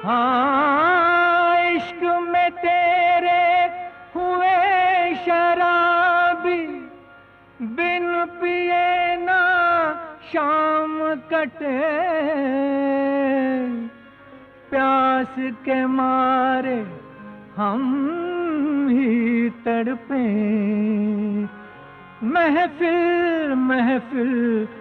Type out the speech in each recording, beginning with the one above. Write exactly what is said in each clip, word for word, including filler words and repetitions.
हाँ इश्क में तेरे हुए शराबी, बिन पिए ना शाम कटे, प्यास के मारे हम ही तड़पे, महफिल महफिल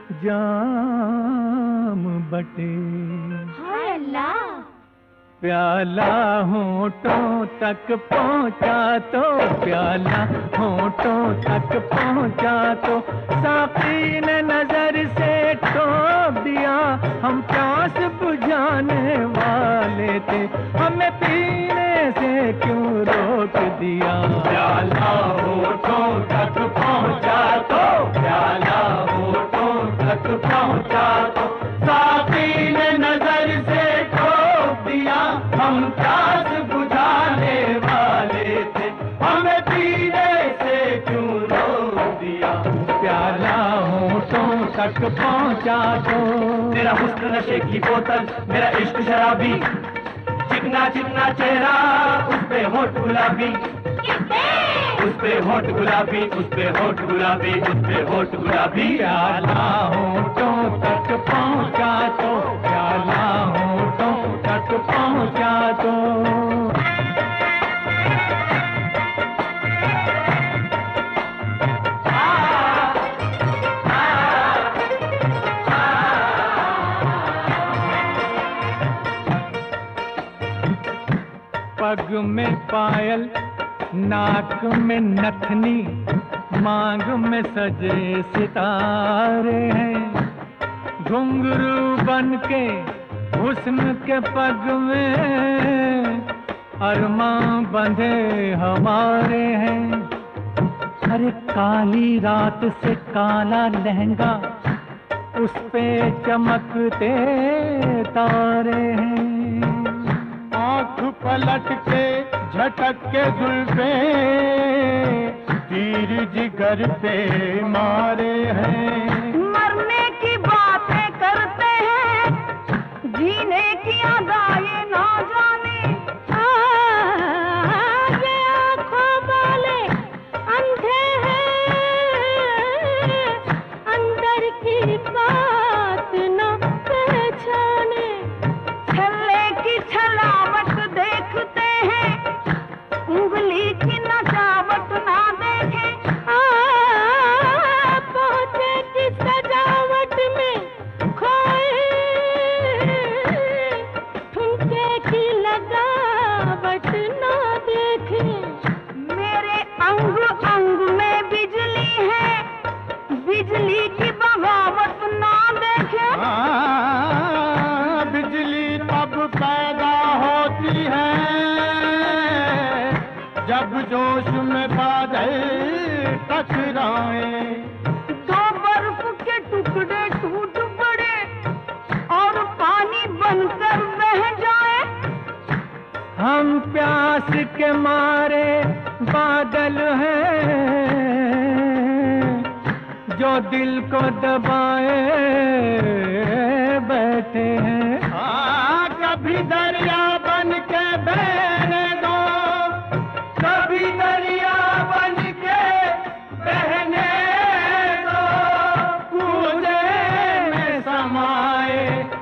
जाम बटे। हाय अल्लाह। प्याला होठों तक पहुंचा तो, प्याला होठों तक पहुंचा तो, साकी ने नजर से टोक दिया, हम प्यास बुझाने वाले थे, हमें पीने से क्यों रोक दिया। प्याला होठों तक पहुंचा तो, प्याला होठों तक पहुंचा तो, साकी ने नजर से टोक दिया, हम प्यास बुझाने वाले थे, हमें पीने से क्यों रोक दिया। प्याला होठों तक पहुंचा तो, तेरा हुस्न नशे की बोतल, मेरा इश्क शराबी, चिकना चिकना चेहरा, उस पे होठ गुलाबी, उस पे होठ गुलाबी, उस पे होठ गुलाबी, उस पे होठ गुलाबी। प्याला होठों तक पहुंचा तो, प्याला होठों तक पहुंचा तो। पग में पायल, नाक में नथनी, मांग में सजे सितारे हैं, घुंघरू बन के हुस्न के पग में अरमां बंधे हमारे हैं। अरे काली रात से काला लहंगा, उस पे चमकते तारे हैं, आँख पलट के झटक के जुल्फे तीर जिगर पे मारे हैं। मरने की बातें करते हैं, जीने की अदाएं ना जाने, ये आँखों वाले अंधे हैं, अंदर की बात ना पहचाने, छल्ले की छलावट देखते हैं, उंगली की नचावट ना देखे, पहुंचे की सजावट में खोए, ठुमके की लगावट ना देखे। मेरे अंग अंग में बिजली है, बिजली की बगावत ना देखे। हाँ, बिजली तब पैदा होती है जब जोश में बादल टकराए, दो बर्फ के टुकड़े टूट पड़े और पानी बनकर बह जाए। हम प्यास के मारे बादल हैं, जो दिल को दबाए बैठे हैं। हाँ, कभी दरिया बन के बहने दो, कभी दरिया बन के बहने दो, कूदे में समाए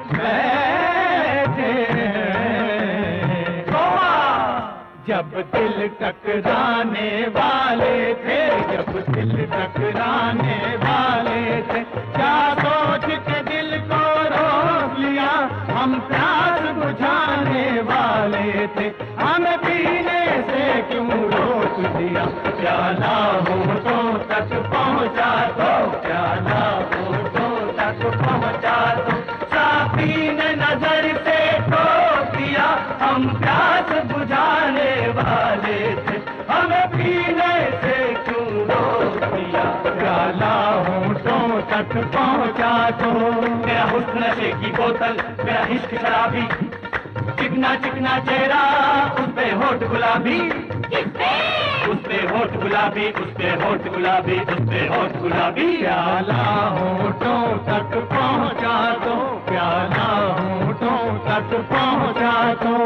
बैठे हैं। जब दिल टकराने वाले थे, जब दिल टकराने वाले थे, क्या सोच के दिल को रोक लिया, हम प्यास बुझाने वाले थे, हमें पीने से क्यों रोक दिया। प्याला होठों तक पहुंचा तो, प्याला होठों तक पहुंचा तो, साकी ने नजर से टोक दिया, हम प्यास बुझाने वाले थे, हमें पीने से क्यों रोक दिया। प्याला होठों तक पहुंचा तो, मेरा हुस्न नशे की बोतल, मेरा इश्क शराबी, चिकना चिकना चेहरा, उस पे होठ गुलाबी, उस पे होठ गुलाबी, उस पे होठ गुलाबी, उस पे होठ गुलाबी। प्याला होठों तक पहुंचा तो, प्याला होठों होठों तक पहुंचा दो।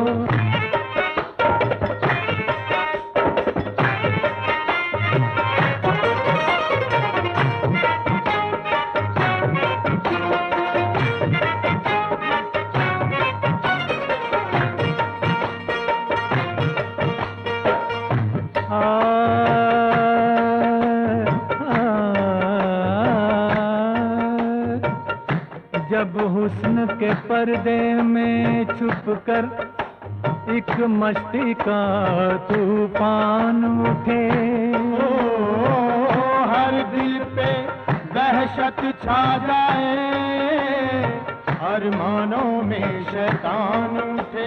जब हुस्न के पर्दे में छुप कर एक मस्ती का तूफान उठे, ओ, हर दिल पे दहशत छा जाए, अरमानों में शैतान उठे।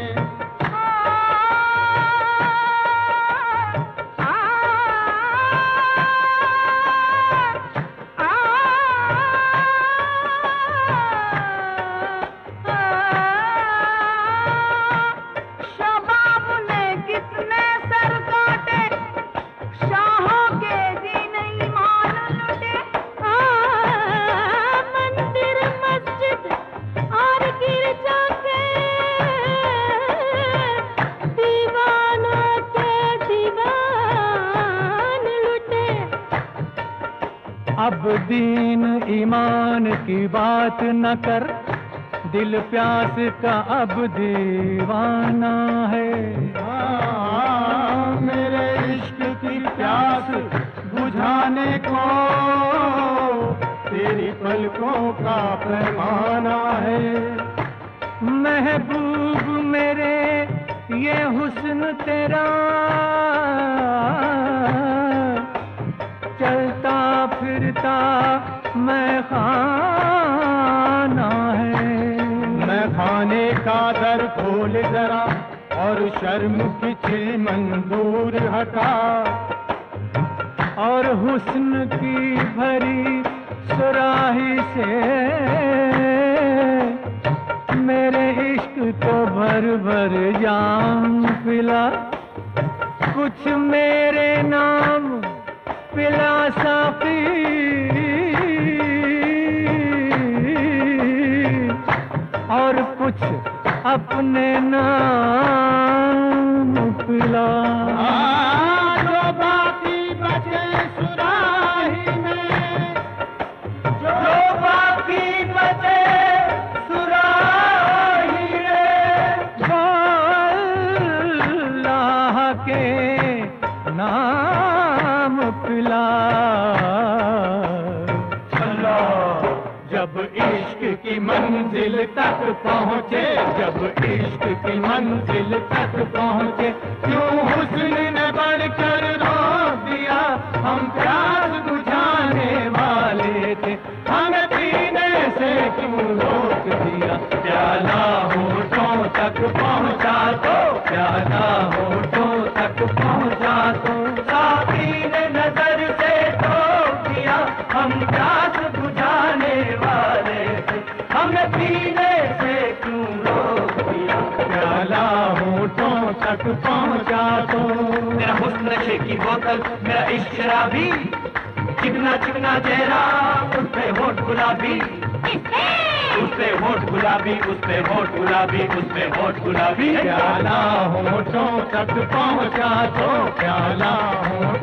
अब दीन ईमान की बात न कर, दिल प्यास का अब दीवाना है। हाँ, मेरे इश्क की प्यास बुझाने को तेरी पलकों का पैमाना है। महबूब मेरे ये हुस्न तेरा चलता फिरता मैं खाना है। मैं खाने का दर खोल जरा और शर्म की चिलमन दूर हटा, और हुस्न की भरी सुराही से मेरे इश्क को भर भर जाम पिला। कुछ मेरे नाम पिला साफी, और कुछ अपने नाम पिला। जो बाकी बचे सुराही में, जो बाकी बचे सुराही में, अल्लाह के नाम पिला। जब इश्क की मंजिल तक पहुँचे, जब इश्क की मंजिल तक पहुँचे, क्यों हुस्न ने बढ़कर रोक दिया। हम प्यास बुझाने वाले थे, हमें पीने से क्यों रोक दिया। प्याला होठों तक पहुँचा दो, प्याला होठों तक पहुँचा दो। साथी ने नजर से रोक दिया, हम प्यास बुझाने वाले थे, हमें पीने से क्यों रोक दिया। प्याला होठों तक पहुँचा दो। मेरा हुस्न नशे की बोतल, मेरा इश्क शराबी, चिकना चिकना चेहरा, उस पे होठ गुलाबी, उस पे होठ गुलाबी, उस पे होठ गुलाबी, उस पे होठ गुलाबी। प्याला होठों तक पहुँचा दो, प्याला होठों